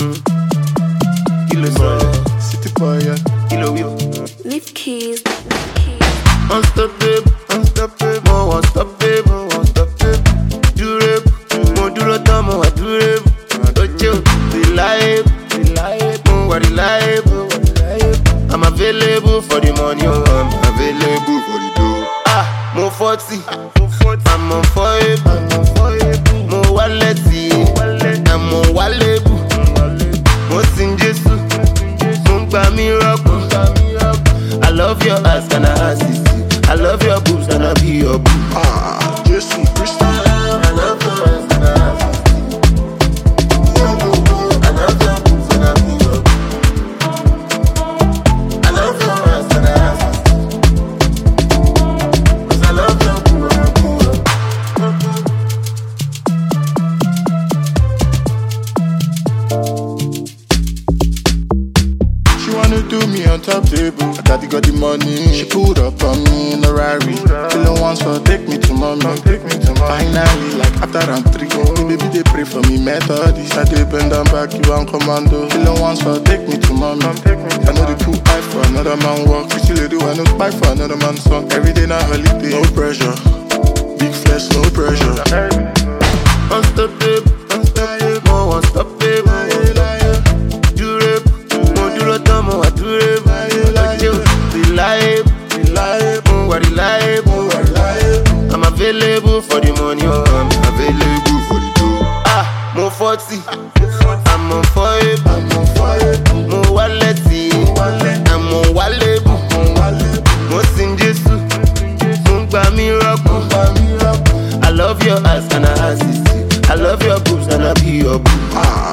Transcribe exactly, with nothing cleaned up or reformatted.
Kilo solid, city boy, yeah. Kilo whip. Lift keys. Unstoppable, unstoppable, unstoppable, unstoppable. Durable, mo duro tán mo wà durable. Ojo, reliable, reliable, mo wà reliable. I'm available for the money, oh, I'm available for the dough. Ah, mo forty, I'm on forever. Mo wallet, I'm on wallet. Mo sin Jesu, mo gba miracle. I love your ass, can I assist you? I love your boobs, can I be your boo? Ah, Jesu Christ. I love your ass, can I assist you? I love your boobs, can I be your boo? I love your ass, can I assist you? 'Cause I love your boobs, can I be your boo? She wanna do me on top table. I got the got the money. She pulled up on me in a Rari. Killing once for take me to mommy. Take me to mommy. Finally, like after round three, oh, baby they pray for me. Methodist, I did bend down back, you on commando. Killing once for take me to mommy. I know the pool eye for another man walk. Pretty lady, I know spy for another man's song. Every day now holiday, no pressure. Big flesh, no pressure. Unstoppable, unstoppable, more unstoppable. Reliable, reliable, reliable. I'm available for the money, oh, I'm available for the dough. Ah, mo forty, I'm on forever. Mo wallet, I'm on wallet. Mo sin Jesu, mo gba miracle. I love your ass, can I assist you? I love your boobs, can I be your boo? Ah.